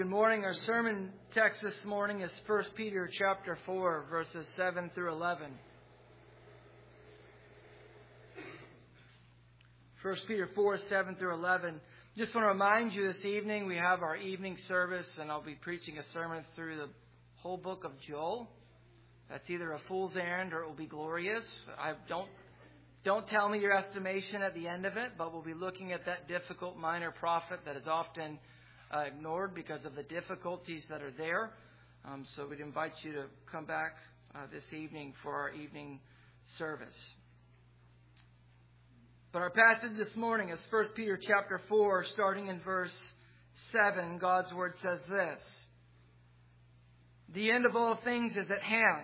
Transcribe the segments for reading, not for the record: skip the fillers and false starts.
Good morning. Our sermon text this morning is 1 Peter chapter 4, verses 7 through 11. 1 Peter 4, 7 through 11. Just want to remind you this evening we have our evening service, and I'll be preaching a sermon through the whole book of Joel. That's either a fool's errand or it will be glorious. Don't tell me your estimation at the end of it, but we'll be looking at that difficult minor prophet that is often ignored because of the difficulties that are there. So we'd invite you to come back this evening for our evening service. But our passage this morning is 1 Peter chapter 4, starting in verse 7. God's word says this: "The end of all things is at hand.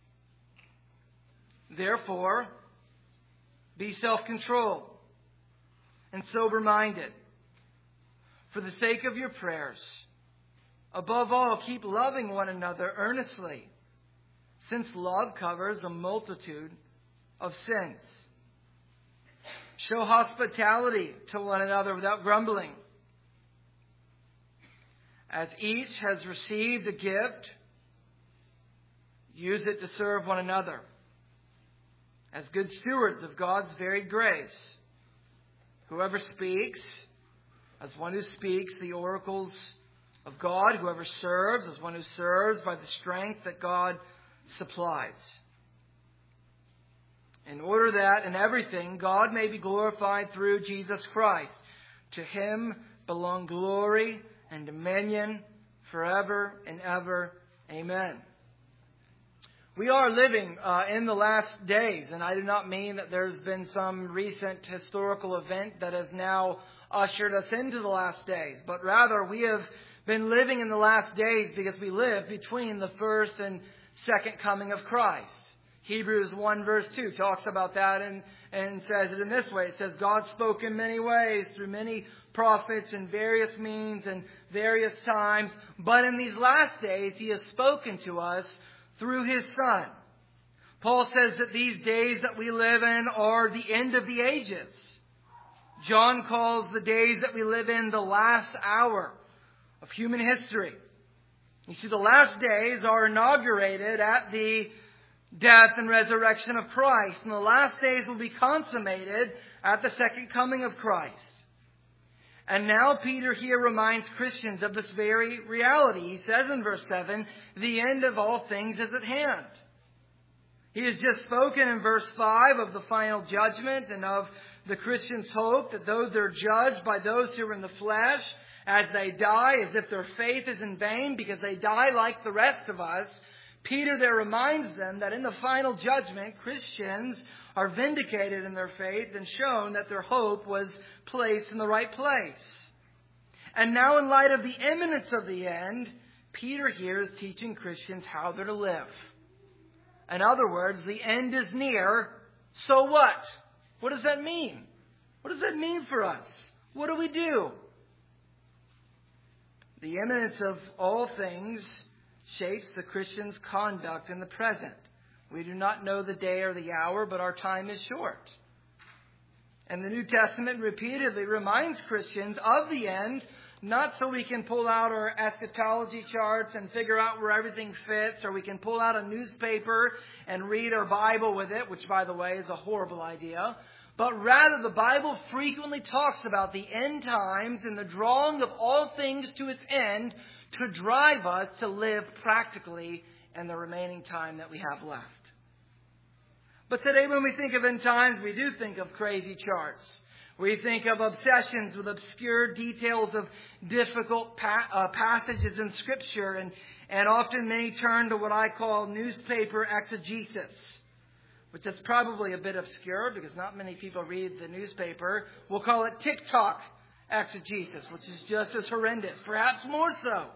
Therefore, be self-controlled and sober-minded. For the sake of your prayers, above all, keep loving one another earnestly, since love covers a multitude of sins. Show hospitality to one another without grumbling. As each has received a gift, use it to serve one another as good stewards of God's varied grace. Whoever speaks, as one who speaks the oracles of God. Whoever serves, as one who serves by the strength that God supplies. In order that in everything God may be glorified through Jesus Christ. To Him belong glory and dominion forever and ever. Amen." We are living in the last days, and I do not mean that there's been some recent historical event that has now ushered us into the last days, but rather we have been living in the last days because we live between the first and second coming of Christ. Hebrews 1 verse 2 talks about that and says it in this way. It says, "God spoke in many ways through many prophets in various means and various times, but in these last days He has spoken to us through His Son." Paul says that these days that we live in are the end of the ages. John calls the days that we live in the last hour of human history. You see, the last days are inaugurated at the death and resurrection of Christ, and the last days will be consummated at the second coming of Christ. And now Peter here reminds Christians of this very reality. He says in verse 7, "The end of all things is at hand." He has just spoken in verse 5 of the final judgment and of the Christian's hope that though they're judged by those who are in the flesh, as they die, as if their faith is in vain because they die like the rest of us, Peter there reminds them that in the final judgment, Christians are vindicated in their faith and shown that their hope was placed in the right place. And now, in light of the imminence of the end, Peter here is teaching Christians how they're to live. In other words, the end is near, so what? What does that mean? What does that mean for us? What do we do? The imminence of all things shapes the Christian's conduct in the present. We do not know the day or the hour, but our time is short. And the New Testament repeatedly reminds Christians of the end, not so we can pull out our eschatology charts and figure out where everything fits, or we can pull out a newspaper and read our Bible with it, which, by the way, is a horrible idea. But rather, the Bible frequently talks about the end times and the drawing of all things to its end to drive us to live practically in the remaining time that we have left. But today, when we think of end times, we do think of crazy charts. We think of obsessions with obscure details of difficult passages in Scripture. And often many turn to what I call newspaper exegesis, which is probably a bit obscure because not many people read the newspaper. We'll call it TikTok exegesis, which is just as horrendous, perhaps more so.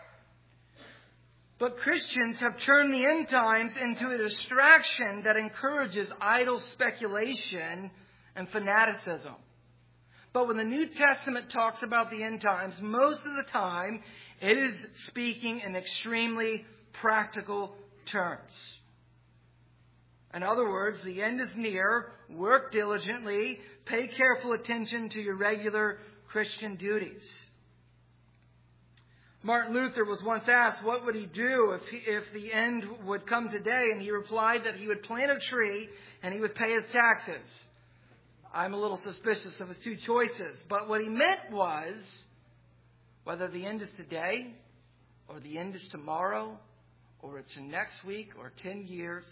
But Christians have turned the end times into a distraction that encourages idle speculation and fanaticism. But when the New Testament talks about the end times, most of the time it is speaking in extremely practical terms. In other words, the end is near. Work diligently. Pay careful attention to your regular Christian duties. Martin Luther was once asked what would he do if the end would come today, and he replied that he would plant a tree and he would pay his taxes. I'm a little suspicious of his two choices, but what he meant was, whether the end is today or the end is tomorrow or it's next week or 10 years,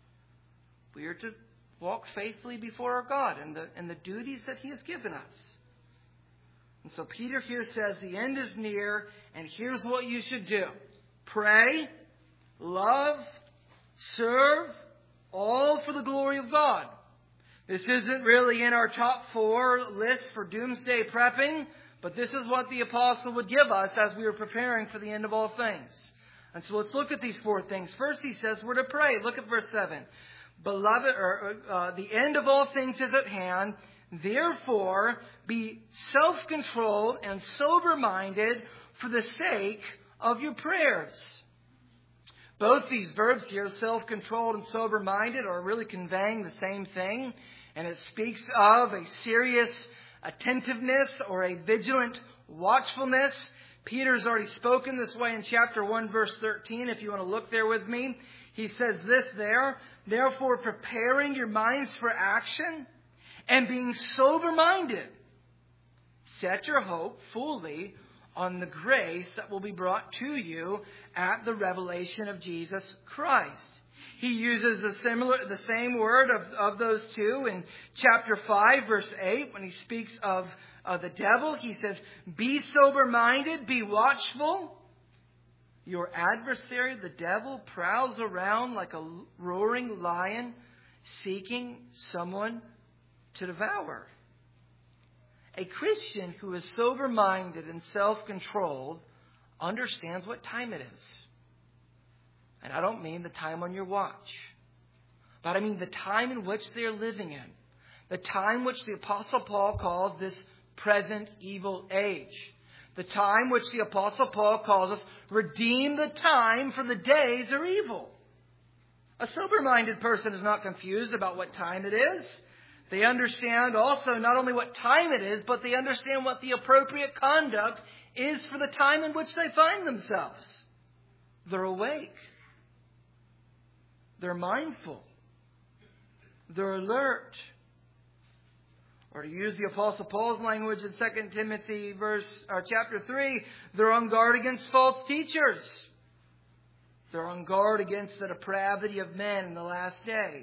we are to walk faithfully before our God and the duties that He has given us. And so Peter here says the end is near, and here's what you should do. Pray, love, serve, all for the glory of God. This isn't really in our top 4 list for doomsday prepping, but this is what the apostle would give us as we were preparing for the end of all things. And so let's look at these 4 things. First, he says we're to pray. Look at verse 7. Beloved, the end of all things is at hand. Therefore, be self-controlled and sober-minded for the sake of your prayers. Both these verbs here, self-controlled and sober-minded, are really conveying the same thing. And it speaks of a serious attentiveness or a vigilant watchfulness. Peter's already spoken this way in chapter 1, verse 13. If you want to look there with me, he says this there. Therefore, preparing your minds for action and being sober-minded, set your hope fully on the grace that will be brought to you at the revelation of Jesus Christ. He uses the same word of those two in chapter 5, verse 8, when he speaks of the devil. He says, be sober-minded, be watchful. Your adversary, the devil, prowls around like a roaring lion, seeking someone to devour. A Christian who is sober-minded and self-controlled understands what time it is. And I don't mean the time on your watch, but I mean the time in which they are living in. The time which the Apostle Paul calls this present evil age. The time which the Apostle Paul calls us, redeem the time, for the days are evil. A sober-minded person is not confused about what time it is. They understand also not only what time it is, but they understand what the appropriate conduct is for the time in which they find themselves. They're awake. They're mindful. They're alert. Or to use the Apostle Paul's language in 2 Timothy chapter 3, they're on guard against false teachers. They're on guard against the depravity of men in the last days.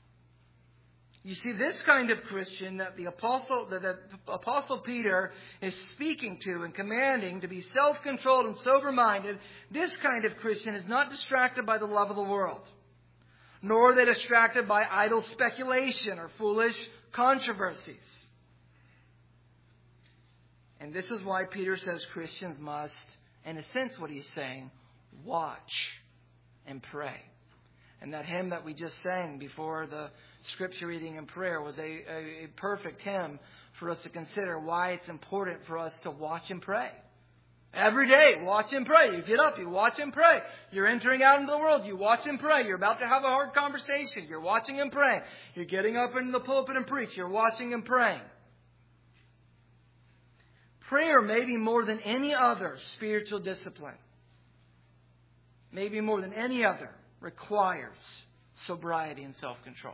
You see, this kind of Christian that the Apostle Peter is speaking to and commanding to be self-controlled and sober-minded, this kind of Christian is not distracted by the love of the world, nor are they distracted by idle speculation or foolish controversies. And this is why Peter says Christians must, in a sense what he's saying, watch and pray. And that hymn that we just sang before the scripture reading and prayer was a perfect hymn for us to consider why it's important for us to watch and pray. Every day, watch and pray. You get up, you watch and pray. You're entering out into the world, you watch and pray. You're about to have a hard conversation, you're watching and praying. You're getting up in the pulpit and preach, you're watching and praying. Prayer, maybe more than any other spiritual discipline, maybe more than any other, requires sobriety and self-control.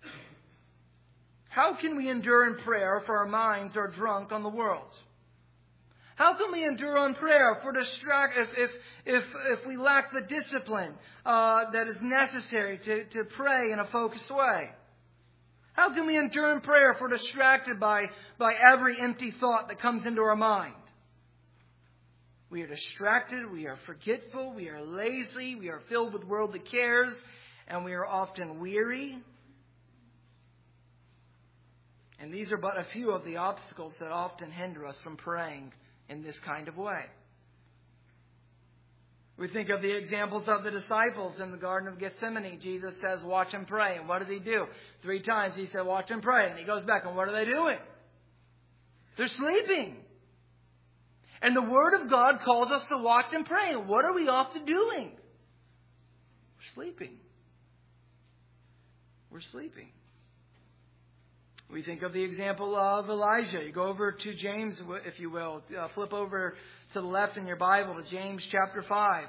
How can we endure in prayer if our minds are drunk on the world? How can we endure in prayer if we lack the discipline that is necessary to pray in a focused way? How can we endure in prayer if we're distracted by every empty thought that comes into our mind? We are distracted, we are forgetful, we are lazy, we are filled with worldly cares, and we are often weary. And these are but a few of the obstacles that often hinder us from praying in this kind of way. We think of the examples of the disciples in the Garden of Gethsemane. Jesus says, watch and pray. And what does he do? 3 times he said, watch and pray. And he goes back, and what are they doing? They're sleeping. And the Word of God calls us to watch and pray. And what are we often doing? We're sleeping. We're sleeping. We think of the example of Elijah. You go over to James, if you will. Flip over to the left in your Bible to James chapter 5.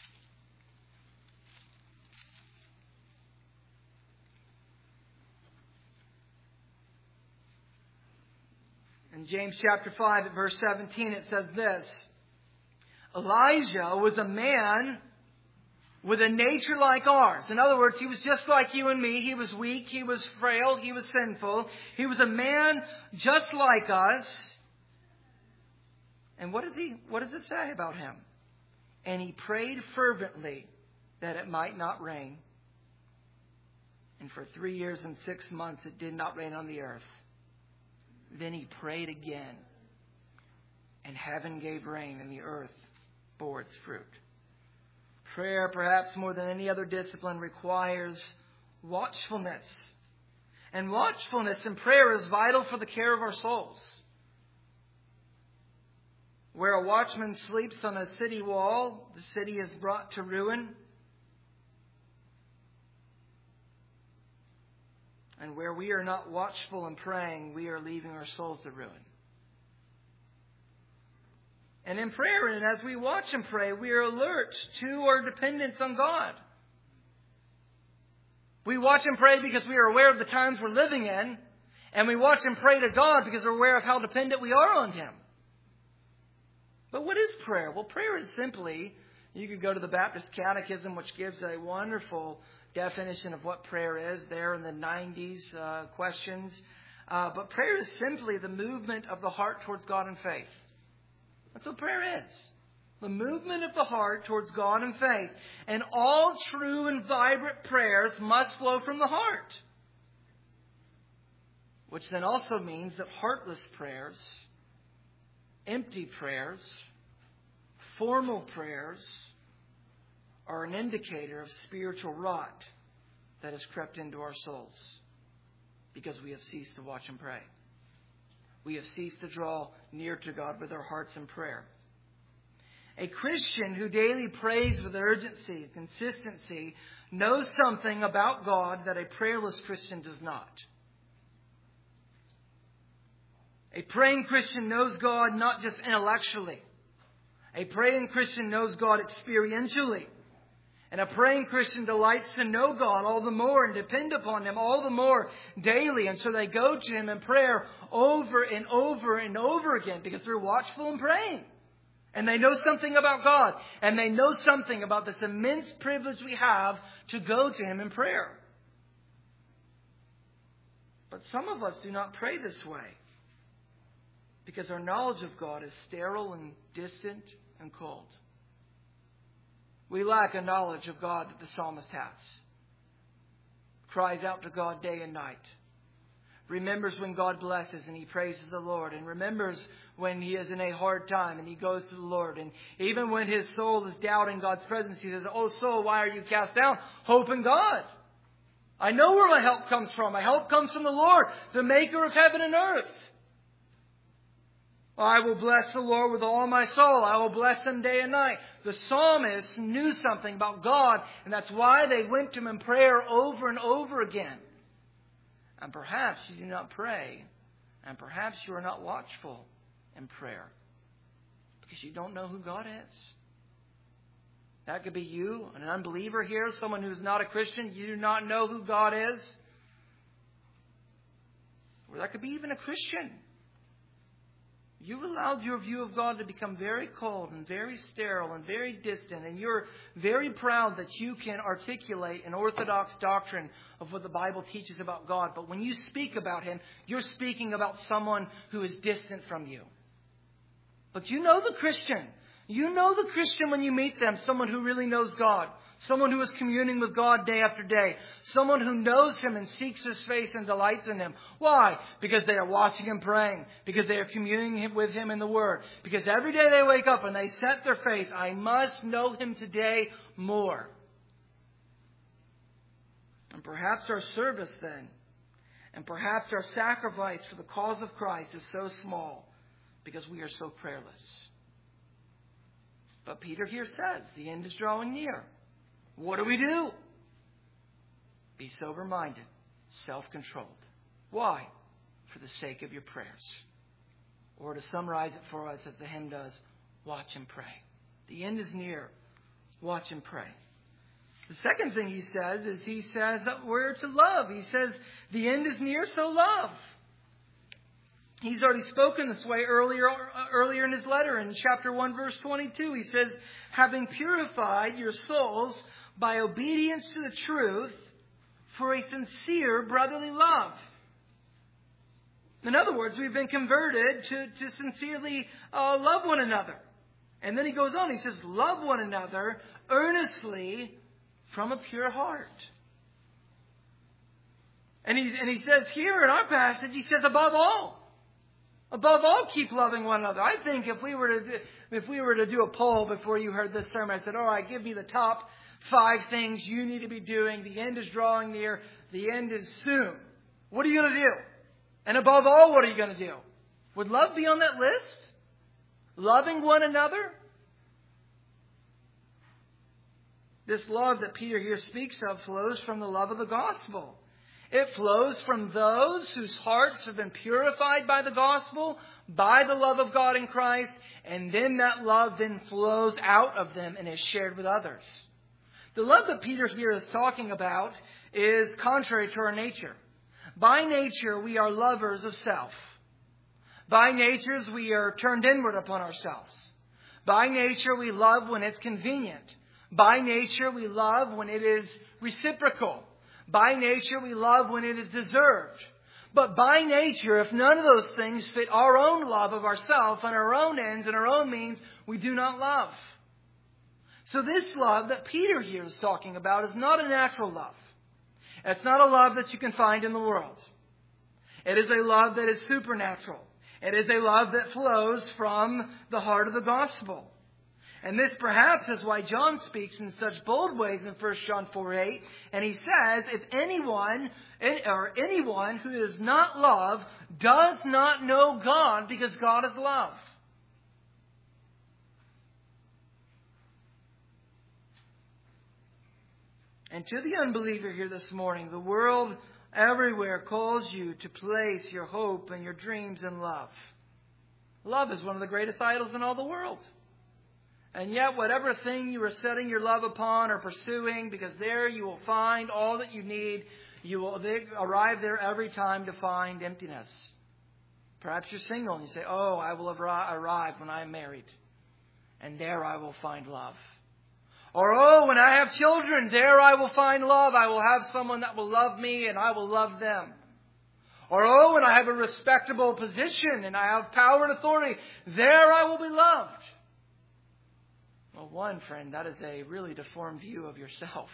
In James chapter 5 at verse 17 it says this: Elijah was a man with a nature like ours. In other words, he was just like you and me. He was weak, he was frail, he was sinful. He was a man just like us. And what does it say about him? And he prayed fervently that it might not rain. And for 3 years and 6 months it did not rain on the earth. Then he prayed again, and heaven gave rain, and the earth bore its fruit. Prayer, perhaps more than any other discipline, requires watchfulness. And watchfulness in prayer is vital for the care of our souls. Where a watchman sleeps on a city wall, the city is brought to ruin. And where we are not watchful and praying, we are leaving our souls to ruin. And in prayer, and as we watch and pray, we are alert to our dependence on God. We watch and pray because we are aware of the times we're living in. And we watch and pray to God because we're aware of how dependent we are on Him. But what is prayer? Well, prayer is simply, you could go to the Baptist Catechism, which gives a wonderful definition of what prayer is there in the 90s questions. But prayer is simply the movement of the heart towards God in faith. That's what prayer is. The movement of the heart towards God in faith. And all true and vibrant prayers must flow from the heart. Which then also means that heartless prayers, empty prayers, formal prayers are an indicator of spiritual rot that has crept into our souls because we have ceased to watch and pray. We have ceased to draw near to God with our hearts in prayer. A Christian who daily prays with urgency and consistency knows something about God that a prayerless Christian does not. A praying Christian knows God not just intellectually. A praying Christian knows God experientially. And a praying Christian delights to know God all the more and depend upon Him all the more daily. And so they go to Him in prayer over and over and over again because they're watchful and praying. And they know something about God. And they know something about this immense privilege we have to go to Him in prayer. But some of us do not pray this way because our knowledge of God is sterile and distant and cold. We lack a knowledge of God that the psalmist has. Cries out to God day and night. Remembers when God blesses and he praises the Lord. And remembers when he is in a hard time and he goes to the Lord. And even when his soul is doubting God's presence, he says, "Oh soul, why are you cast down? Hope in God. I know where my help comes from. My help comes from the Lord, the maker of heaven and earth. I will bless the Lord with all my soul. I will bless Him day and night." The psalmist knew something about God, and that's why they went to Him in prayer over and over again. And perhaps you do not pray, and perhaps you are not watchful in prayer because you don't know who God is. That could be you, an unbeliever here, someone who's not a Christian. You do not know who God is. Or that could be even a Christian. You've allowed your view of God to become very cold and very sterile and very distant. And you're very proud that you can articulate an orthodox doctrine of what the Bible teaches about God. But when you speak about Him, you're speaking about someone who is distant from you. But you know the Christian. You know the Christian when you meet them. Someone who really knows God. Someone who is communing with God day after day. Someone who knows Him and seeks His face and delights in Him. Why? Because they are watching and praying. Because they are communing with Him in the Word. Because every day they wake up and they set their face, "I must know Him today more." And perhaps our service then, and perhaps our sacrifice for the cause of Christ is so small because we are so prayerless. But Peter here says, the end is drawing near. What do we do? Be sober-minded, self-controlled. Why? For the sake of your prayers. Or to summarize it for us as the hymn does, watch and pray. The end is near. Watch and pray. The second thing he says is he says that we're to love. He says the end is near, so love. He's already spoken this way earlier in his letter in chapter 1, verse 22. He says, having purified your souls by obedience to the truth for a sincere brotherly love. In other words, we've been converted to sincerely love one another. And then he goes on, he says, love one another earnestly from a pure heart. And he says here in our passage, he says, above all, keep loving one another. I think if we were to do a poll before you heard this sermon, I said, all right, give me the top 5 things you need to be doing. The end is drawing near. The end is soon. What are you going to do? And above all, what are you going to do? Would love be on that list? Loving one another? This love that Peter here speaks of flows from the love of the gospel. It flows from those whose hearts have been purified by the gospel, by the love of God in Christ, and then that love then flows out of them and is shared with others. The love that Peter here is talking about is contrary to our nature. By nature, we are lovers of self. By nature, we are turned inward upon ourselves. By nature, we love when it's convenient. By nature, we love when it is reciprocal. By nature, we love when it is deserved. But by nature, if none of those things fit our own love of ourselves and our own ends and our own means, we do not love. So this love that Peter here is talking about is not a natural love. It's not a love that you can find in the world. It is a love that is supernatural. It is a love that flows from the heart of the gospel. And this perhaps is why John speaks in such bold ways in 1 John 4:8. And he says, if anyone who does not love does not know God, because God is love. And to the unbeliever here this morning, the world everywhere calls you to place your hope and your dreams in love. Love is one of the greatest idols in all the world. And yet, whatever thing you are setting your love upon or pursuing, because there you will find all that you need, you will arrive there every time to find emptiness. Perhaps you're single and you say, oh, I will arrive when I am married, and there I will find love. Or, oh, when I have children, there I will find love. I will have someone that will love me and I will love them. Or, oh, when I have a respectable position and I have power and authority, there I will be loved. Well, one, friend, that is a really deformed view of yourself.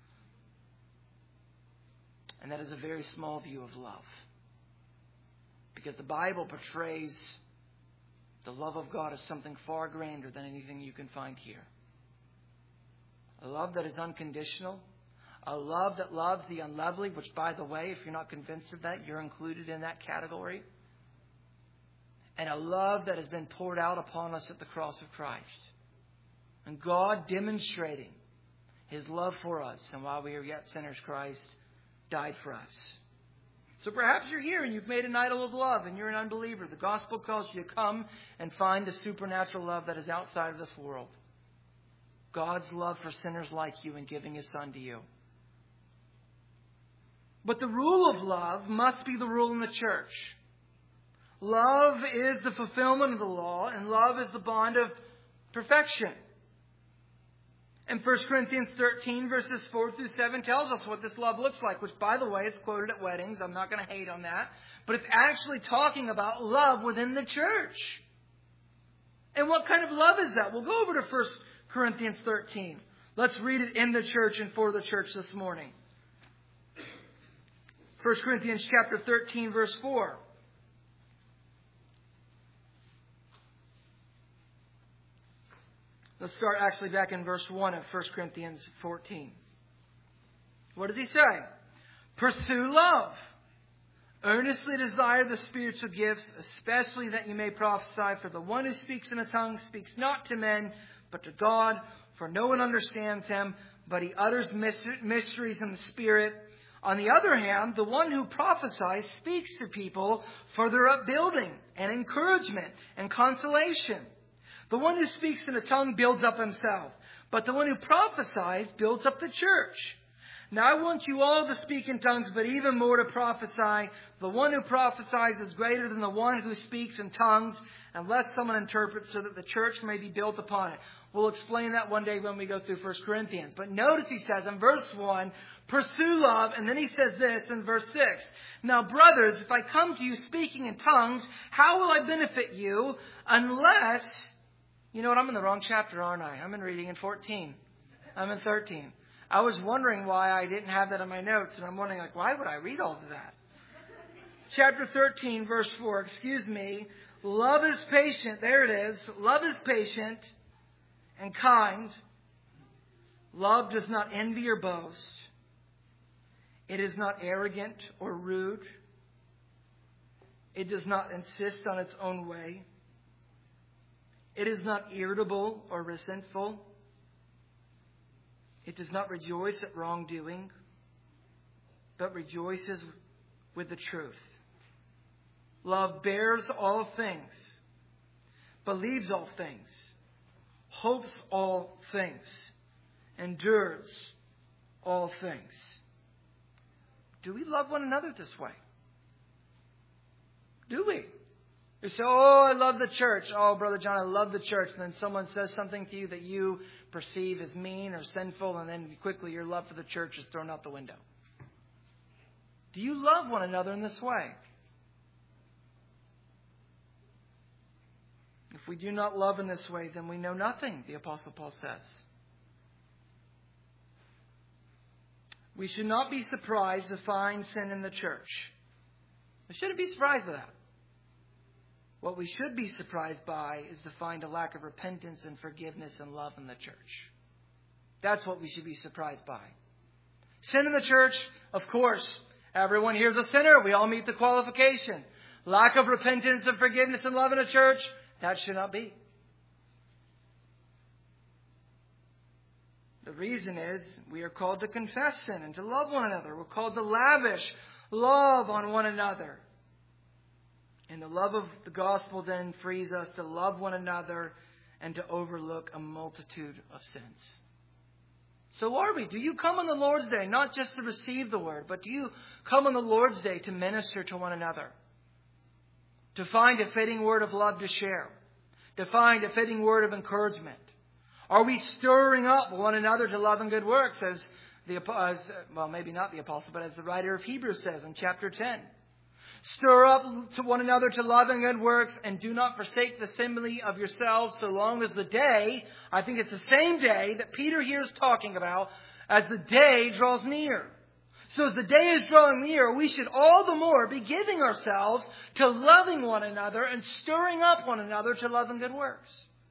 And that is a very small view of love. Because the Bible portrays the love of God as something far grander than anything you can find here. A love that is unconditional. A love that loves the unlovely, which, by the way, if you're not convinced of that, you're included in that category. And a love that has been poured out upon us at the cross of Christ. And God demonstrating His love for us. And while we are yet sinners, Christ died for us. So perhaps you're here and you've made an idol of love and you're an unbeliever. The gospel calls you to come and find the supernatural love that is outside of this world. God's love for sinners like you in giving His Son to you. But the rule of love must be the rule in the church. Love is the fulfillment of the law, and love is the bond of perfection. And 1 Corinthians 13 verses 4 through 7 tells us what this love looks like, which, by the way, it's quoted at weddings. I'm not going to hate on that. But it's actually talking about love within the church. And what kind of love is that? We'll go over to 1 Corinthians 13. Let's read it in the church and for the church this morning. 1 Corinthians chapter 13, verse 4. Let's start actually back in verse 1 of 1 Corinthians 14. What does he say? Pursue love. Earnestly desire the spiritual gifts, especially that you may prophesy. For the one who speaks in a tongue speaks not to men, but to God. For no one understands him, but he utters mysteries in the Spirit. On the other hand, the one who prophesies speaks to people for their upbuilding and encouragement and consolation. The one who speaks in a tongue builds up himself, but the one who prophesies builds up the church. Now I want you all to speak in tongues, but even more to prophesy. The one who prophesies is greater than the one who speaks in tongues, unless someone interprets, so that the church may be built upon it. We'll explain that one day when we go through 1 Corinthians. But notice he says in verse 1, pursue love, and then he says this in verse 6. Now, brothers, if I come to you speaking in tongues, how will I benefit you unless... You know what? I'm in the wrong chapter, aren't I? I'm in reading in 14. I'm in 13. I was wondering why I didn't have that in my notes, and I'm wondering, why would I read all of that? Chapter 13, verse 4. Excuse me. Love is patient. There it is. Love is patient and kind. Love does not envy or boast. It is not arrogant or rude. It does not insist on its own way. It is not irritable or resentful. It does not rejoice at wrongdoing, but rejoices with the truth. Love bears all things, believes all things, hopes all things, endures all things. Do we love one another this way? Do we? You say, I love the church. Oh, Brother John, I love the church. And then someone says something to you that you perceive as mean or sinful, and then quickly your love for the church is thrown out the window. Do you love one another in this way? If we do not love in this way, then we know nothing, the Apostle Paul says. We should not be surprised to find sin in the church. We shouldn't be surprised by that. What we should be surprised by is to find a lack of repentance and forgiveness and love in the church. That's what we should be surprised by. Sin in the church, of course. Everyone here's a sinner. We all meet the qualification. Lack of repentance and forgiveness and love in a church, that should not be. The reason is we are called to confess sin and to love one another. We're called to lavish love on one another. And the love of the gospel then frees us to love one another and to overlook a multitude of sins. So are we? Do you come on the Lord's Day not just to receive the word, but do you come on the Lord's Day to minister to one another? To find a fitting word of love to share? To find a fitting word of encouragement? Are we stirring up one another to love and good works, maybe not the apostle, but as the writer of Hebrews says in chapter 10? Stir up to one another to love and good works, and do not forsake the assembly of yourselves, so long as the day, I think it's the same day that Peter here is talking about, as the day draws near. So as the day is drawing near, we should all the more be giving ourselves to loving one another and stirring up one another to love and good works.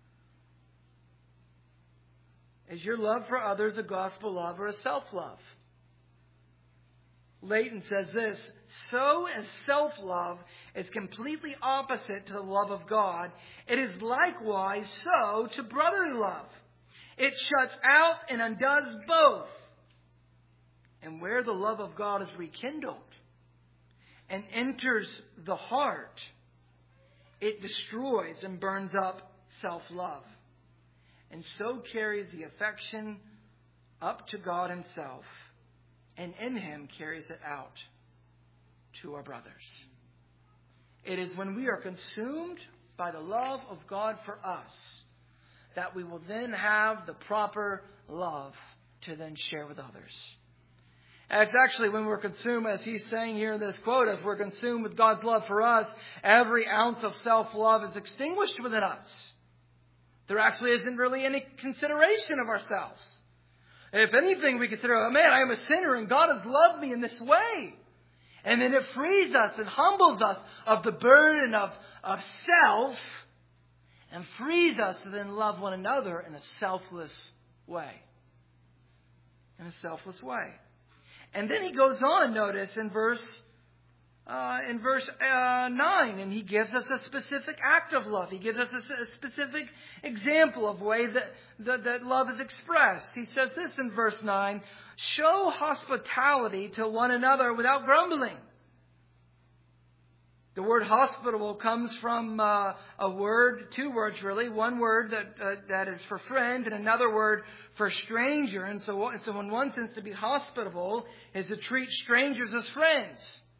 Is your love for others a gospel love or a self-love? Leighton says this, so as self-love is completely opposite to the love of God, it is likewise so to brotherly love. It shuts out and undoes both. And where the love of God is rekindled and enters the heart, it destroys and burns up self-love. And so carries the affection up to God Himself, and in Him carries it out to our brothers. It is when we are consumed by the love of God for us that we will then have the proper love to then share with others. And it's actually when we're consumed, as he's saying here in this quote, as we're consumed with God's love for us, every ounce of self-love is extinguished within us. There actually isn't really any consideration of ourselves. If anything, we consider, I am a sinner and God has loved me in this way. And then it frees us and humbles us of the burden of self and frees us to then love one another in a selfless way. In a selfless way. And then he goes on, notice, in verse 9, and he gives us a specific act of love. He gives us a specific example of way that love is expressed. He says this in verse 9, show hospitality to one another without grumbling. The word hospitable comes from two words really. One word that is for friend and another word for stranger. And so in one sense, to be hospitable is to treat strangers as friends.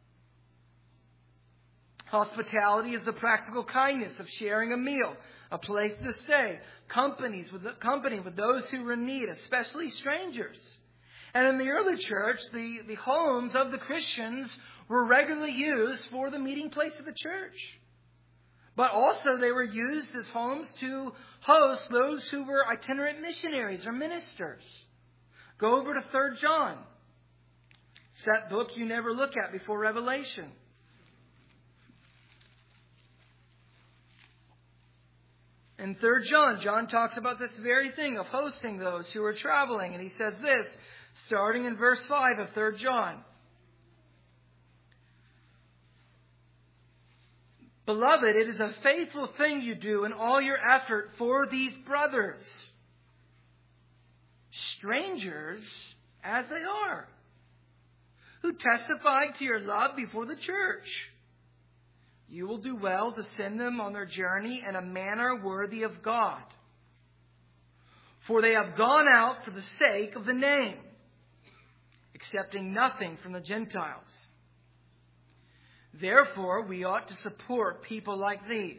Hospitality is the practical kindness of sharing a meal, a place to stay, company with those who are in need, especially strangers. And in the early church, the homes of the Christians were regularly used for the meeting place of the church. But also they were used as homes to host those who were itinerant missionaries or ministers. Go over to 3 John. It's that book you never look at before Revelation. In 3 John, John talks about this very thing of hosting those who are traveling. And he says this, starting in verse 5 of 3 John. Beloved, it is a faithful thing you do in all your effort for these brothers, strangers as they are, who testified to your love before the church. You will do well to send them on their journey in a manner worthy of God. For they have gone out for the sake of the name, accepting nothing from the Gentiles. Therefore, we ought to support people like these,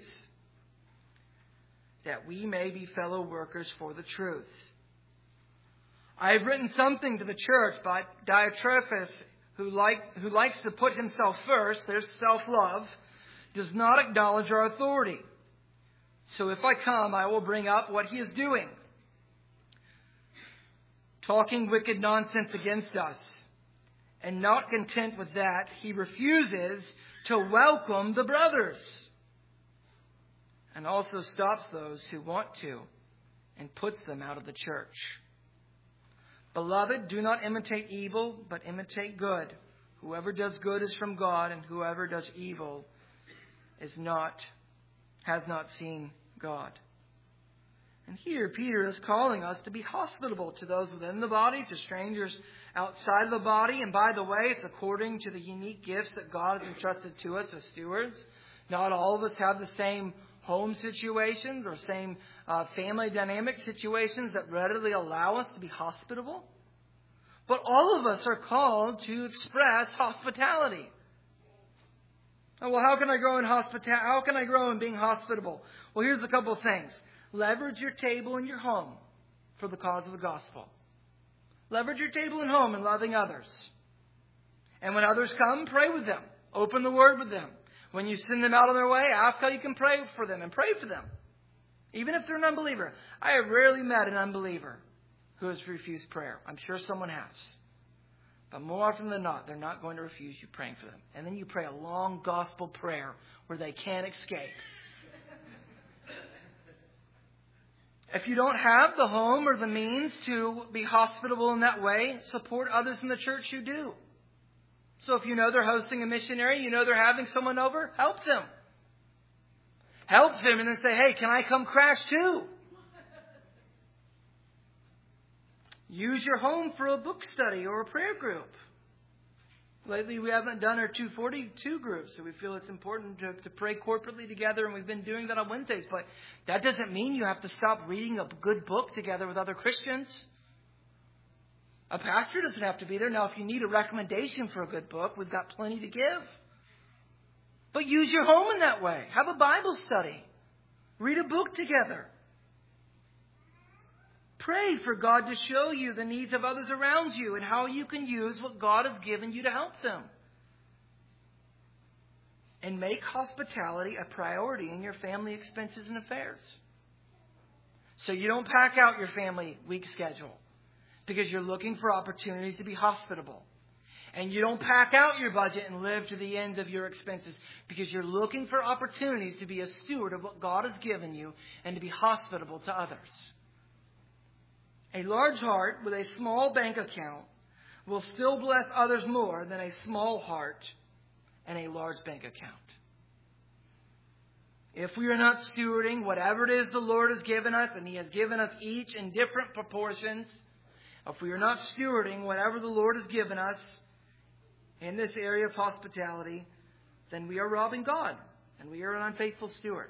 that we may be fellow workers for the truth. I have written something to the church by Diotrephes, who likes to put himself first. There's self-love. Does not acknowledge our authority. So if I come, I will bring up what he is doing, talking wicked nonsense against us. And not content with that, he refuses to welcome the brothers, and also stops those who want to and puts them out of the church. Beloved, do not imitate evil, but imitate good. Whoever does good is from God, and whoever does evil has not seen God. And here Peter is calling us to be hospitable to those within the body, to strangers outside of the body. And by the way, it's according to the unique gifts that God has entrusted to us as stewards. Not all of us have the same home situations or same family dynamic situations that readily allow us to be hospitable. But all of us are called to express hospitality. Oh, well, how can I grow in hospitality? How can I grow in being hospitable? Well, here's a couple of things. Leverage your table in your home for the cause of the gospel. Leverage your table and home in loving others. And when others come, pray with them. Open the Word with them. When you send them out on their way, ask how you can pray for them and pray for them. Even if they're an unbeliever. I have rarely met an unbeliever who has refused prayer. I'm sure someone has. But more often than not, they're not going to refuse you praying for them. And then you pray a long gospel prayer where they can't escape. If you don't have the home or the means to be hospitable in that way, support others in the church who do. So if you know they're hosting a missionary, you know they're having someone over, help them. Help them and then say, hey, can I come crash too? Use your home for a book study or a prayer group. Lately, we haven't done our 242 groups, so we feel it's important to pray corporately together, and we've been doing that on Wednesdays. But that doesn't mean you have to stop reading a good book together with other Christians. A pastor doesn't have to be there. Now, if you need a recommendation for a good book, we've got plenty to give. But use your home in that way. Have a Bible study. Read a book together. Pray for God to show you the needs of others around you and how you can use what God has given you to help them. And make hospitality a priority in your family expenses and affairs. So you don't pack out your family week schedule because you're looking for opportunities to be hospitable. And you don't pack out your budget and live to the end of your expenses because you're looking for opportunities to be a steward of what God has given you and to be hospitable to others. A large heart with a small bank account will still bless others more than a small heart and a large bank account. If we are not stewarding whatever it is the Lord has given us, and He has given us each in different proportions, if we are not stewarding whatever the Lord has given us in this area of hospitality, then we are robbing God, and we are an unfaithful steward.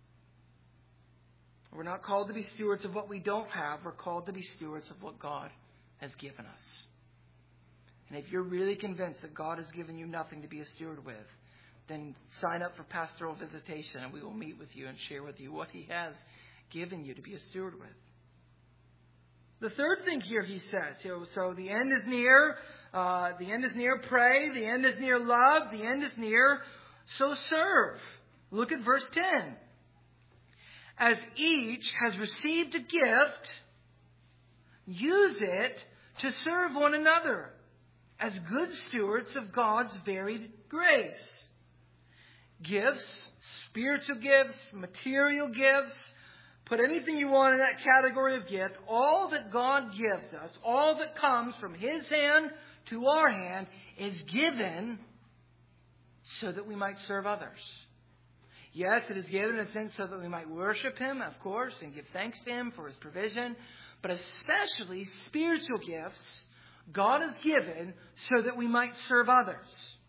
We're not called to be stewards of what we don't have. We're called to be stewards of what God has given us. And if you're really convinced that God has given you nothing to be a steward with, then sign up for pastoral visitation and we will meet with you and share with you what He has given you to be a steward with. The third thing here he says, so the end is near. The end is near, pray. The end is near, love. The end is near, so serve. Look at verse 10. As each has received a gift, use it to serve one another as good stewards of God's varied grace. Gifts, spiritual gifts, material gifts, put anything you want in that category of gift. All that God gives us, all that comes from His hand to our hand, is given so that we might serve others. Yes, it is given in a sense so that we might worship Him, of course, and give thanks to Him for His provision. But especially spiritual gifts, God has given so that we might serve others.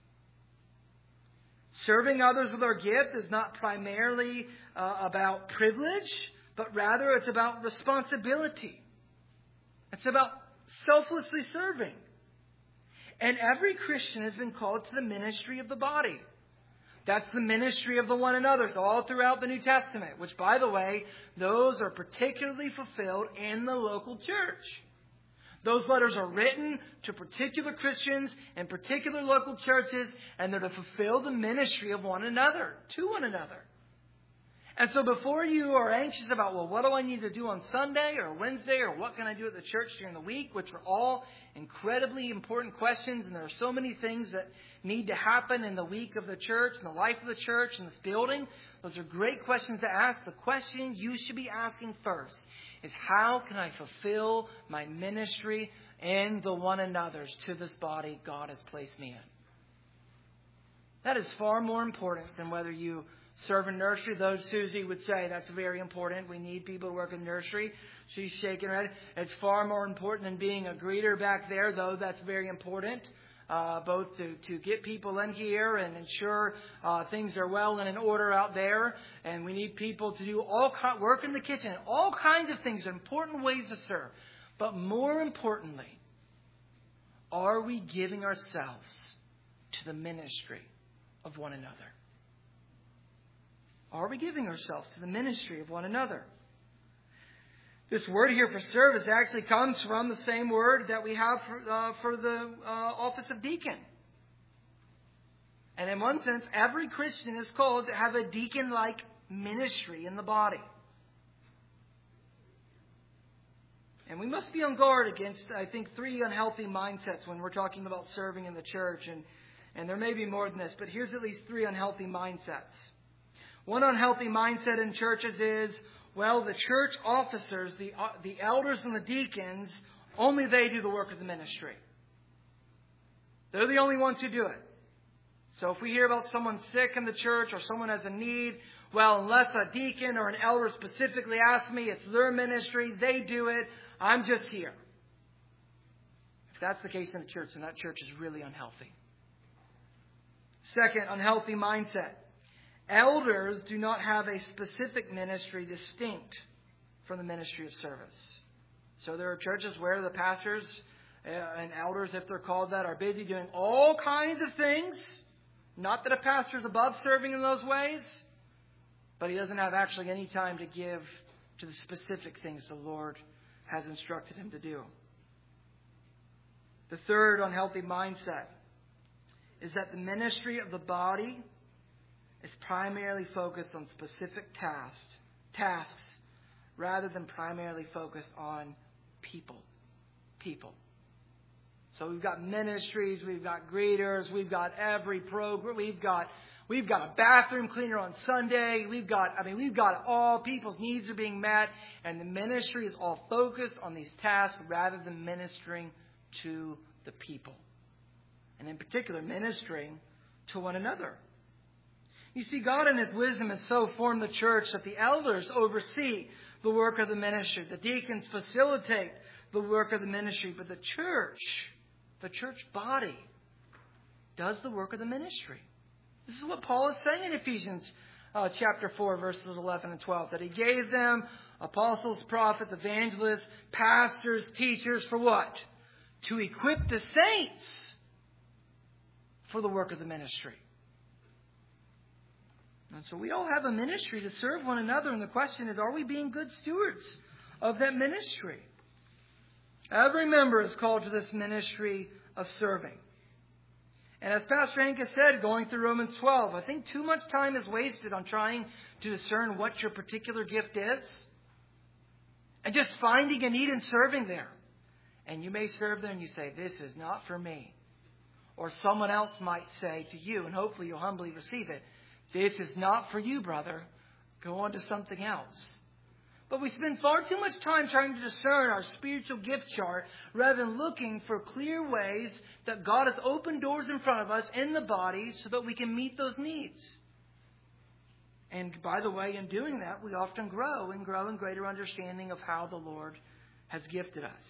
Serving others with our gift is not primarily about privilege, but rather it's about responsibility. It's about selflessly serving. And every Christian has been called to the ministry of the body. That's the ministry of the one another's all throughout the New Testament, which, by the way, those are particularly fulfilled in the local church. Those letters are written to particular Christians and particular local churches, and they're to fulfill the ministry of one another, to one another. And so before you are anxious about, well, what do I need to do on Sunday or Wednesday, or what can I do at the church during the week, which are all incredibly important questions, and there are so many things that need to happen in the week of the church, in the life of the church, in this building. Those are great questions to ask. The question you should be asking first is, how can I fulfill my ministry in the one another's to this body God has placed me in? That is far more important than whether you serve in nursery. Though Susie would say that's very important. We need people to work in nursery. She's shaking her head. It's far more important than being a greeter back there, though that's very important. Both to get people in here and ensure things are well and in order out there. And we need people to do work in the kitchen. All kinds of things are important ways to serve. But more importantly, are we giving ourselves to the ministry of one another? Are we giving ourselves to the ministry of one another? This word here for service actually comes from the same word that we have for the office of deacon. And in one sense, every Christian is called to have a deacon-like ministry in the body. And we must be on guard against, I think, 3 unhealthy mindsets when we're talking about serving in the church. And there may be more than this, but here's at least 3 unhealthy mindsets. One unhealthy mindset in churches is, well, the church officers, the elders and the deacons, only they do the work of the ministry. They're the only ones who do it. So if we hear about someone sick in the church or someone has a need, well, unless a deacon or an elder specifically asks me, it's their ministry, they do it, I'm just here. If that's the case in the church, then that church is really unhealthy. Second, unhealthy mindset. Elders do not have a specific ministry distinct from the ministry of service. So there are churches where the pastors and elders, if they're called that, are busy doing all kinds of things. Not that a pastor is above serving in those ways, but he doesn't have actually any time to give to the specific things the Lord has instructed him to do. The third unhealthy mindset is that the ministry of the body is primarily focused on specific tasks, rather than primarily focused on people. So we've got ministries, we've got greeters, we've got every program, we've got a bathroom cleaner on Sunday, we've got all people's needs are being met, and the ministry is all focused on these tasks rather than ministering to the people. And in particular, ministering to one another. You see, God in His wisdom has so formed the church that the elders oversee the work of the ministry. The deacons facilitate the work of the ministry. But the church body, does the work of the ministry. This is what Paul is saying in Ephesians chapter 4, verses 11 and 12. That he gave them apostles, prophets, evangelists, pastors, teachers for what? To equip the saints for the work of the ministry. And so we all have a ministry to serve one another. And the question is, are we being good stewards of that ministry? Every member is called to this ministry of serving. And as Pastor Hank has said, going through Romans 12, I think too much time is wasted on trying to discern what your particular gift is. And just finding a need and serving there. And you may serve there and you say, this is not for me. Or someone else might say to you, and hopefully you'll humbly receive it, this is not for you, brother. Go on to something else. But we spend far too much time trying to discern our spiritual gift chart rather than looking for clear ways that God has opened doors in front of us in the body so that we can meet those needs. And by the way, in doing that, we often grow in greater understanding of how the Lord has gifted us.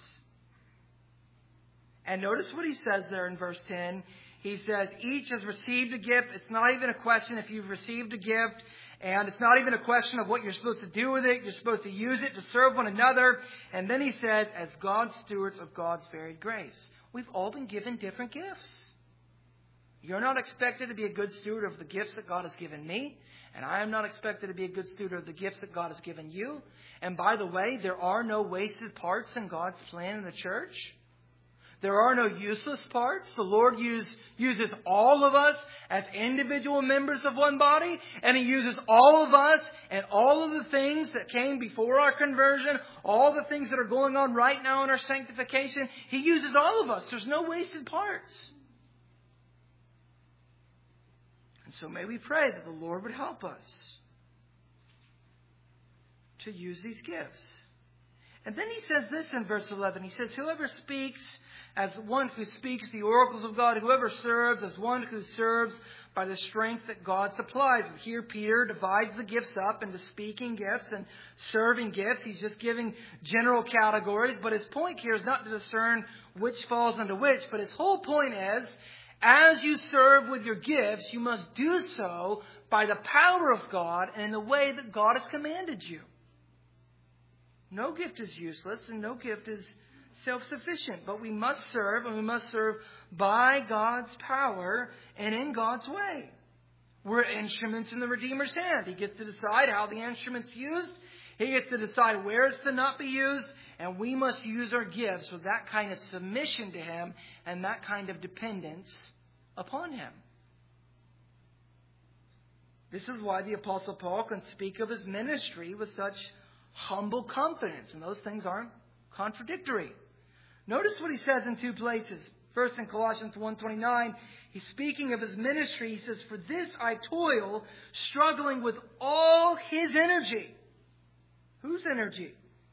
And notice what he says there in verse 10. He says, each has received a gift. It's not even a question if you've received a gift. And it's not even a question of what you're supposed to do with it. You're supposed to use it to serve one another. And then he says, as God's stewards of God's varied grace. We've all been given different gifts. You're not expected to be a good steward of the gifts that God has given me. And I am not expected to be a good steward of the gifts that God has given you. And by the way, there are no wasted parts in God's plan in the church. There are no useless parts. The Lord uses all of us as individual members of one body. And He uses all of us and all of the things that came before our conversion, all the things that are going on right now in our sanctification. He uses all of us. There's no wasted parts. And so may we pray that the Lord would help us to use these gifts. And then He says this in verse 11. He says, whoever speaks as one who speaks the oracles of God, whoever serves as one who serves by the strength that God supplies. And here Peter divides the gifts up into speaking gifts and serving gifts. He's just giving general categories. But his point here is not to discern which falls into which. But his whole point is, as you serve with your gifts, you must do so by the power of God and in the way that God has commanded you. No gift is useless and no gift is self-sufficient, but we must serve, and we must serve by God's power and in God's way. We're instruments in the Redeemer's hand. He gets to decide how the instrument's used. He gets to decide where it's to not be used, and we must use our gifts with that kind of submission to Him and that kind of dependence upon Him. This is why the Apostle Paul can speak of his ministry with such humble confidence, and those things aren't contradictory. Notice what he says in two places. First, in Colossians 1:29, he's speaking of his ministry. He says, for this I toil, struggling with all his energy. Whose energy?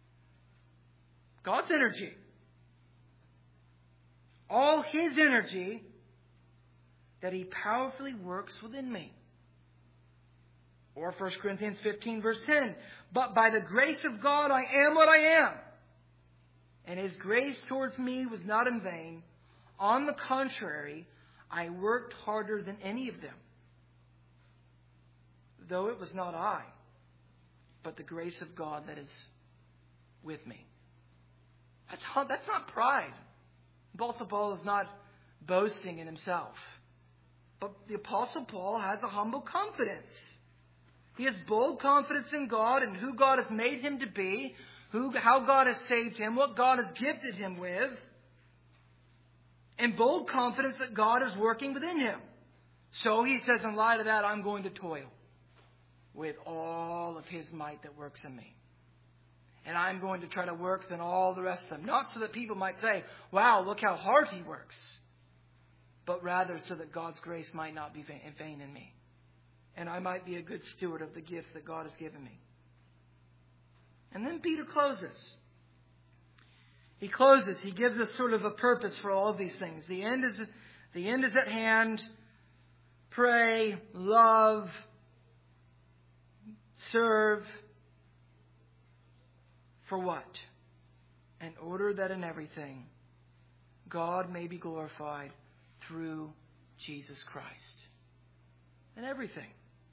God's energy. All his energy that he powerfully works within me. Or 1 Corinthians 15, verse 10, but by the grace of God I am what I am. And His grace towards me was not in vain. On the contrary, I worked harder than any of them. Though it was not I, but the grace of God that is with me. That's not pride. Apostle Paul is not boasting in himself. But the Apostle Paul has a humble confidence. He has bold confidence in God and who God has made him to be, how God has saved him, what God has gifted him with, and bold confidence that God is working within him. So he says, in light of that, I'm going to toil with all of His might that works in me. And I'm going to try to work than all the rest of them. Not so that people might say, wow, look how hard he works. But rather so that God's grace might not be in vain in me. And I might be a good steward of the gifts that God has given me. And then Peter closes. He closes. He gives us sort of a purpose for all of these things. The end is at hand. Pray, love, serve. For what? In order that in everything God may be glorified through Jesus Christ. and everything.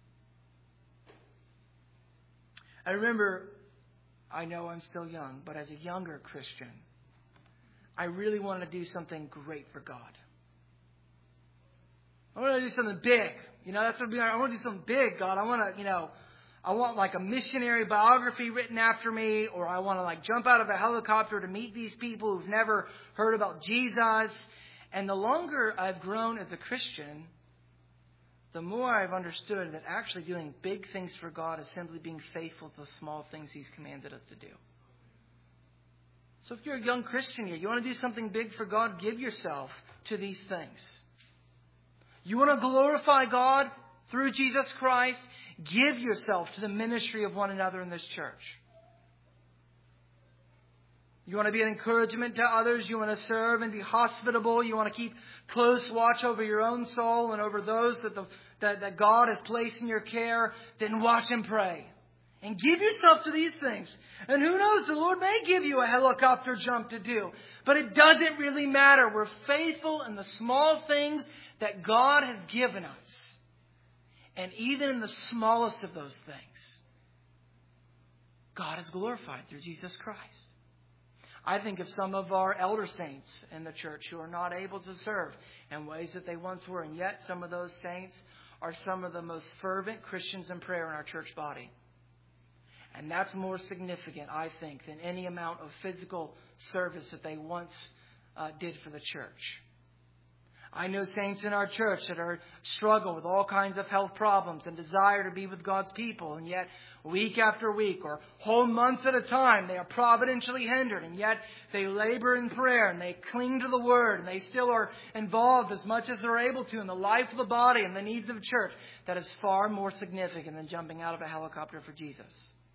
I remember, I know I'm still young, but as a younger Christian, I really wanted to do something great for God. I want to do something big. That's what I want to do something big, God. I want to, I want like a missionary biography written after me, or I want to like jump out of a helicopter to meet these people who've never heard about Jesus. And the longer I've grown as a Christian, the more I've understood that actually doing big things for God is simply being faithful to the small things He's commanded us to do. So if you're a young Christian here, you want to do something big for God, give yourself to these things. You want to glorify God through Jesus Christ, give yourself to the ministry of one another in this church. You want to be an encouragement to others. You want to serve and be hospitable. You want to keep close watch over your own soul and over those that God has placed in your care. Then watch and pray. And give yourself to these things. And who knows, the Lord may give you a helicopter jump to do. But it doesn't really matter. We're faithful in the small things that God has given us. And even in the smallest of those things, God is glorified through Jesus Christ. I think of some of our elder saints in the church who are not able to serve in ways that they once were. And yet some of those saints are some of the most fervent Christians in prayer in our church body. And that's more significant, I think, than any amount of physical service that they once did for the church. I know saints in our church that struggle with all kinds of health problems and desire to be with God's people. And yet, week after week or whole months at a time, they are providentially hindered. And yet, they labor in prayer and they cling to the Word. And they still are involved as much as they're able to in the life of the body and the needs of the church. That is far more significant than jumping out of a helicopter for Jesus.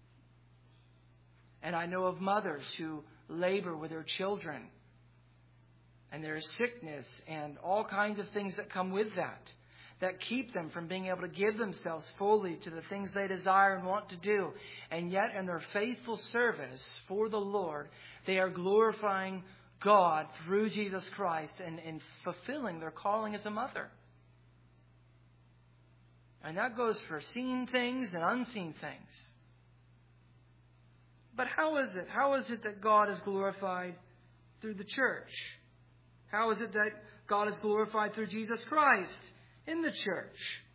And I know of mothers who labor with their children. And there is sickness and all kinds of things that come with that keep them from being able to give themselves fully to the things they desire and want to do. And yet in their faithful service for the Lord, they are glorifying God through Jesus Christ and fulfilling their calling as a mother. And that goes for seen things and unseen things. But how is it? How is it that God is glorified through the church? How is it that God is glorified through Jesus Christ in the church?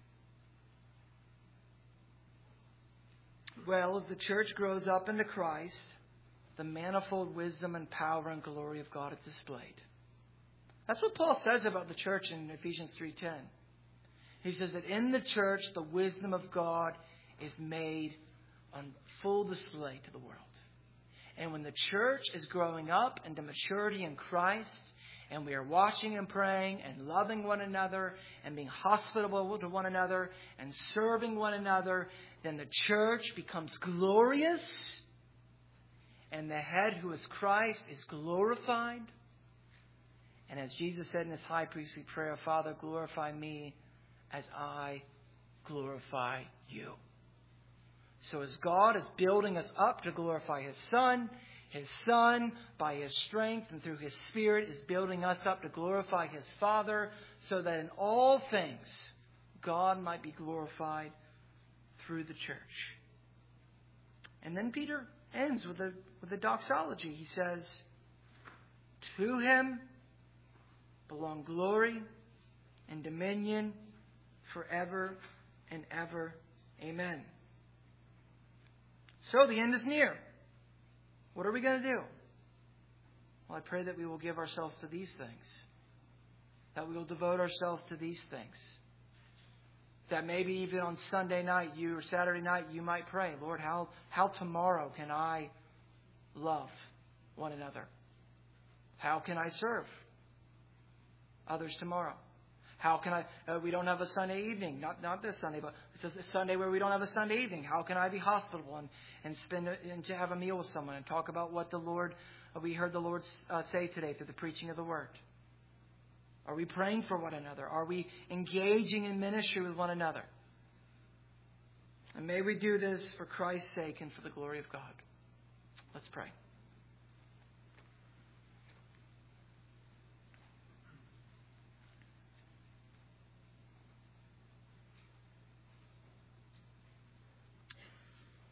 Well, as the church grows up into Christ, the manifold wisdom and power and glory of God is displayed. That's what Paul says about the church in Ephesians 3:10. He says that in the church, the wisdom of God is made on full display to the world. And when the church is growing up into maturity in Christ, and we are watching and praying and loving one another and being hospitable to one another and serving one another, then the church becomes glorious. And the head, who is Christ, is glorified. And as Jesus said in His high priestly prayer, Father, glorify me as I glorify you. So as God is building us up to glorify His Son, by His strength and through His Spirit, is building us up to glorify His Father, so that in all things God might be glorified through the church. And then Peter ends with a doxology. He says, to Him belong glory and dominion forever and ever. Amen. So the end is near. What are we going to do? Well, I pray that we will give ourselves to these things. That we will devote ourselves to these things. That maybe even on Sunday night, or Saturday night, you might pray, Lord, how tomorrow can I love one another? How can I serve others tomorrow? How can I, we don't have a Sunday evening, not this Sunday, but it's just a Sunday where we don't have a Sunday evening. How can I be hospitable and to have a meal with someone and talk about what we heard the Lord say today through the preaching of the Word? Are we praying for one another? Are we engaging in ministry with one another? And may we do this for Christ's sake and for the glory of God. Let's pray.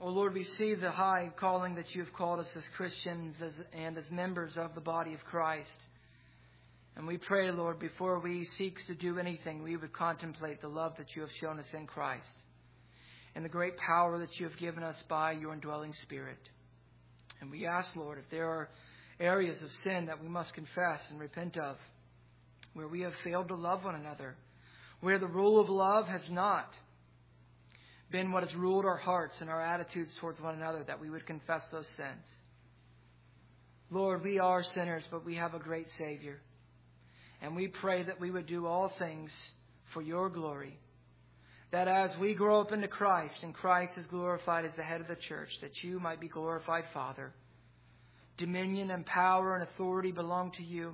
Oh Lord, we see the high calling that you have called us as Christians and as members of the body of Christ. And we pray, Lord, before we seek to do anything, we would contemplate the love that you have shown us in Christ and the great power that you have given us by your indwelling Spirit. And we ask, Lord, if there are areas of sin that we must confess and repent of, where we have failed to love one another, where the rule of love has not been what has ruled our hearts and our attitudes towards one another, that we would confess those sins. Lord, we are sinners, but we have a great Savior. And we pray that we would do all things for your glory. That as we grow up into Christ and Christ is glorified as the head of the church, that you might be glorified, Father. Dominion and power and authority belong to you.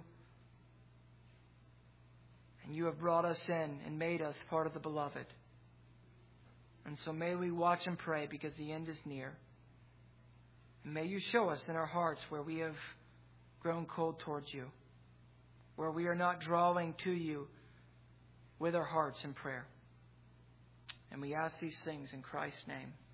And you have brought us in and made us part of the beloved. And so may we watch and pray, because the end is near. And may you show us in our hearts where we have grown cold towards you, where we are not drawing to you with our hearts in prayer. And we ask these things in Christ's name.